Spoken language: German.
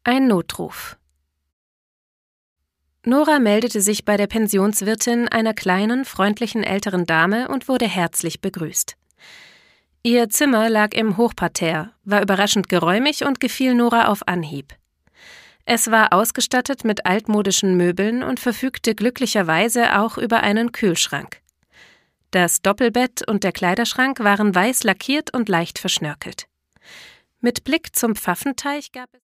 Ein Notruf. Nora meldete sich bei der Pensionswirtin, einer kleinen, freundlichen älteren Dame, und wurde herzlich begrüßt. Ihr Zimmer lag im Hochparterre, war überraschend geräumig und gefiel Nora auf Anhieb. Es war ausgestattet mit altmodischen Möbeln und verfügte glücklicherweise auch über einen Kühlschrank. Das Doppelbett und der Kleiderschrank waren weiß lackiert und leicht verschnörkelt. Mit Blick zum Pfaffenteich gab es